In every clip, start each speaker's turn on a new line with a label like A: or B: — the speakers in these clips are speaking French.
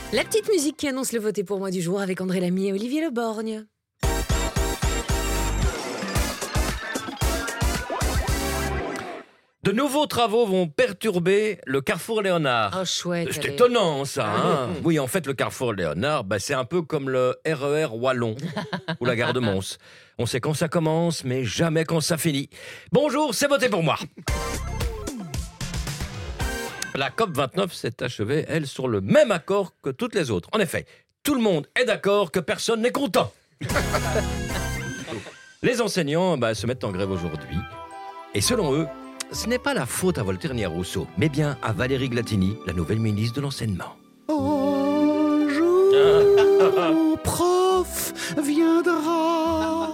A: La petite musique qui annonce le voté pour moi du jour avec André Lamy et Olivier Le Borgne.
B: De nouveaux travaux vont perturber le carrefour Léonard.
A: Oh, chouette.
B: C'est
A: allez.
B: étonnant, ça. Hein. Oui, en fait, le carrefour Léonard, c'est un peu comme le RER Wallon ou la gare de Mons. On sait quand ça commence, mais jamais quand ça finit. Bonjour, c'est voté pour moi. La COP29 s'est achevée, elle, sur le même accord que toutes les autres. En effet, tout le monde est d'accord que personne n'est content. Les enseignants se mettent en grève aujourd'hui. Et selon eux, ce n'est pas la faute à Voltaire ni à Rousseau, mais bien à Valérie Glatini, la nouvelle ministre de l'Enseignement.
C: Un jour, mon prof viendra.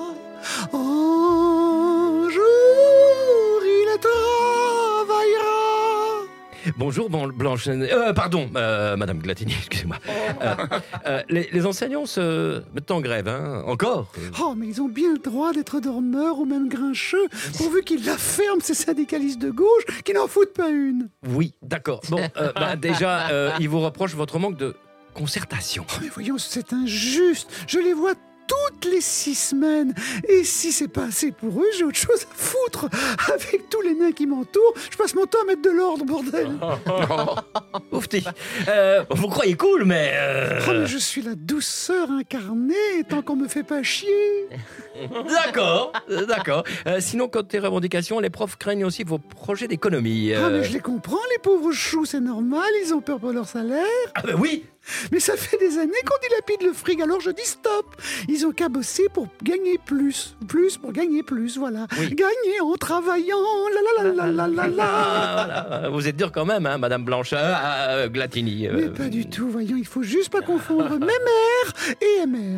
C: Un jour, il travaillera.
B: Bonjour, Blanche... Madame Glatini, excusez-moi. Les enseignants se mettent en grève, hein, encore.
C: Oh, mais ils ont bien le droit d'être dormeurs ou même grincheux, pourvu qu'ils la ferment, ces syndicalistes de gauche qui n'en foutent pas une.
B: Oui, d'accord. Bon, déjà, ils vous reprochent votre manque de concertation.
C: Oh, mais voyons, c'est injuste. Je les vois toutes les 6 semaines. Et si c'est pas assez pour eux, j'ai autre chose à foutre. Avec tous les nains qui m'entourent, je passe mon temps à mettre de l'ordre, bordel.
B: Oufti. Vous croyez cool, mais...
C: Oh, mais je suis la douceur incarnée, tant qu'on me fait pas chier.
B: D'accord. Sinon, côté revendications, les profs craignent aussi vos projets d'économie.
C: Ah, mais je les comprends, les pauvres choux, c'est normal, ils ont peur pour leur salaire.
B: Ah ben oui.
C: Mais ça fait des années qu'on dilapide le fric, alors je dis stop. Ils ont qu'à bosser pour gagner plus pour gagner plus, voilà.
B: Oui.
C: Gagner en travaillant, la.
B: Voilà. Vous êtes dur quand même, hein, Madame Blanche, Glatini.
C: Mais pas du tout, voyons, il faut juste pas confondre MR et MR.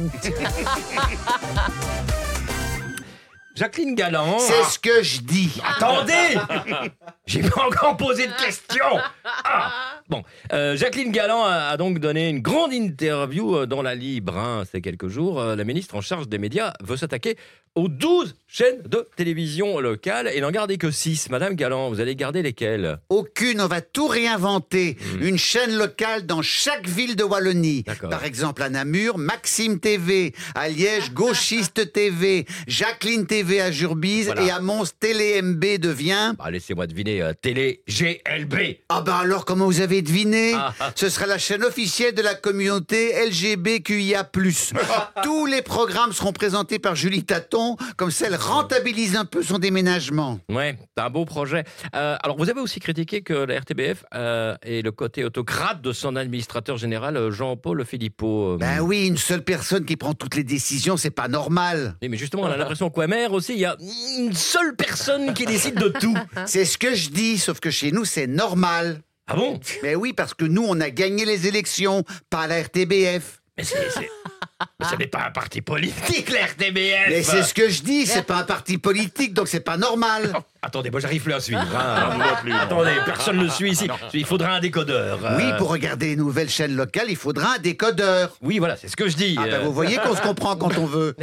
B: Jacqueline Galland...
D: C'est ce que je dis.
B: Attendez. J'ai pas encore posé de questions. Jacqueline Galland a donc donné une grande interview dans la Libre. C'est quelques jours. La ministre en charge des médias veut s'attaquer aux 12 chaînes de télévision locales et n'en garder que 6. Madame Galland, vous allez garder lesquelles?
D: Aucune, on va tout réinventer. Une chaîne locale dans chaque ville de Wallonie.
B: D'accord.
D: Par exemple, à Namur, Maxime TV. À Liège, Gauchiste TV. Jacqueline TV à Jurbise.
B: Voilà.
D: Et à Mons, Télé MB devient...
B: Laissez-moi deviner, Télé GLB.
D: Ah ben alors, comment vous avez deviné?
B: Ah.
D: Ce sera la chaîne officielle de la communauté LGBTQIA+. Tous les programmes seront présentés par Julie Taton, comme ça elle rentabilise un peu son déménagement.
B: Ouais, c'est un beau projet. Alors, vous avez aussi critiqué que la RTBF ait le côté autocrate de son administrateur général, Jean-Paul Philippot.
D: Ben oui, une seule personne qui prend toutes les décisions, c'est pas normal.
B: Oui, mais justement, on a l'impression qu'au MR aussi, il y a une seule personne qui décide de tout.
D: C'est ce que je dis, sauf que chez nous, c'est normal.
B: Ah bon?
D: Mais oui, parce que nous, on a gagné les élections, pas la RTBF.
B: Mais ce n'est pas un parti politique, la RTBF.
D: Mais c'est ce que je dis, c'est pas un parti politique, donc c'est pas normal.
B: Attendez, moi j'arrive plus à suivre. Attendez, personne ne suit ici. Il faudra un décodeur.
D: Oui, pour regarder les nouvelles chaînes locales, il faudra un décodeur.
B: Oui, voilà, c'est ce que je dis.
D: Ah ben vous voyez qu'on se comprend quand on veut.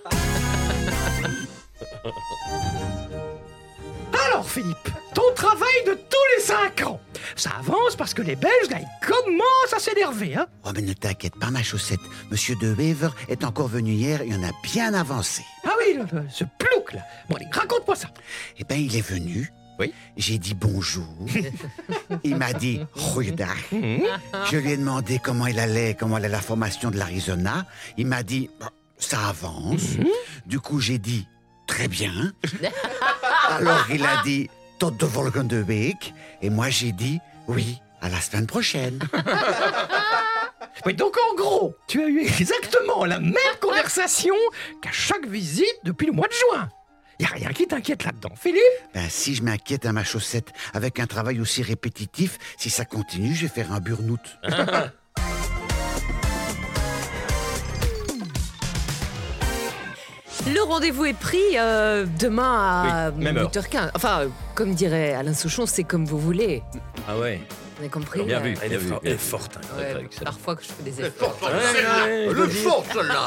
C: Alors Philippe, ton travail de tous les 5 ans, ça avance parce que les Belges, là, ils commencent à s'énerver, hein.
D: Oh mais ne t'inquiète pas ma chaussette, Monsieur De Wever est encore venu hier et on a bien avancé.
C: Ah oui, ce plouc, là. Bon, allez, raconte-moi ça.
D: Eh ben il est venu,
B: Oui.
D: j'ai dit bonjour, il m'a dit goeiedag. Je lui ai demandé comment allait la formation de l'Arizona, il m'a dit ça avance. Du coup j'ai dit très bien. Alors il a dit tot de volgende week et moi j'ai dit oui, à la semaine prochaine.
C: Oui, donc en gros, tu as eu exactement la même conversation qu'à chaque visite depuis le mois de juin. Y a rien qui t'inquiète là-dedans, Philippe?
D: Ben si je m'inquiète à ma chaussette avec un travail aussi répétitif, si ça continue, je vais faire un burn-out.
A: Le rendez-vous est pris demain à
B: Oui, même heure.
A: 8h15. Enfin, comme dirait Alain Souchon, c'est comme vous voulez.
B: Ah ouais.
A: Vous avez compris?
B: Bien vu.
E: Elle est forte.
A: Ouais, parfois que je fais des efforts.
E: Le fort, celle-là.